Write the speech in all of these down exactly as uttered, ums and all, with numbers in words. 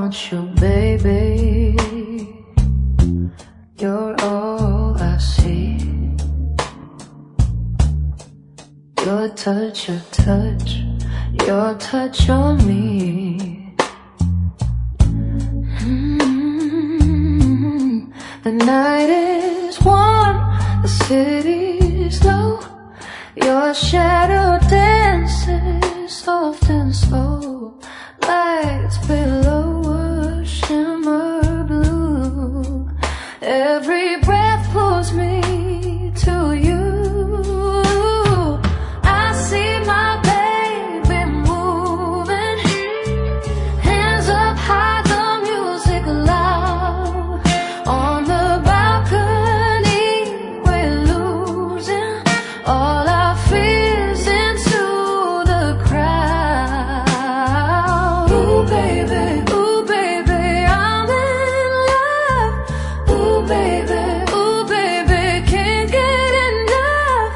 want you, baby. You're all I see. Your touch, your touch, your touch on me. Mm-hmm. The night is warm, the city's low. Your shadow dances soft and slow. Lights below a shimmer blue. Every breath pulls me to you. I see my baby moving. Hands up high, the music loud. On the balcony, we're losing all our fears into the crowd. Ooh, baby, ooh, baby, I'm in love. Ooh, baby, ooh, baby, can't get enough.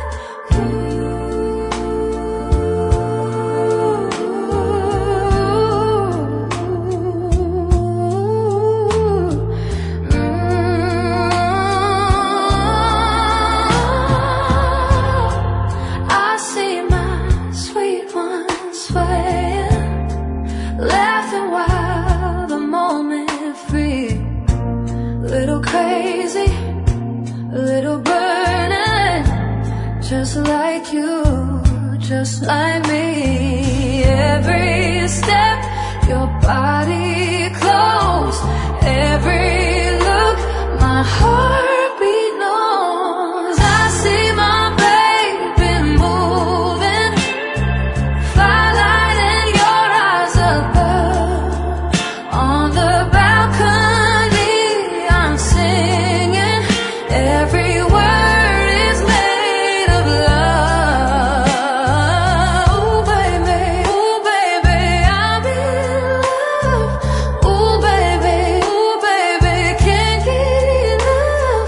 Ooh, mm-hmm. I see my sweet one swaying, laughing while the moment free. Little crazy, little burning, just like you, just like me. Every step, your body close. Every look, my heartbeat knows. I see my baby moving, firelight in your eyes above. On the balcony, I'm singing. Every word is made of love. Ooh, baby, ooh, baby, I'm in love. Ooh, baby, ooh, baby, can't get enough.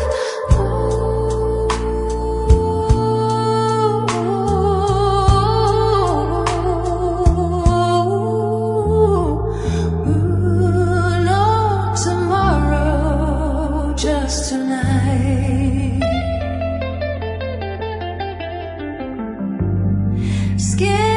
Ooh, no tomorrow, just tonight. Skin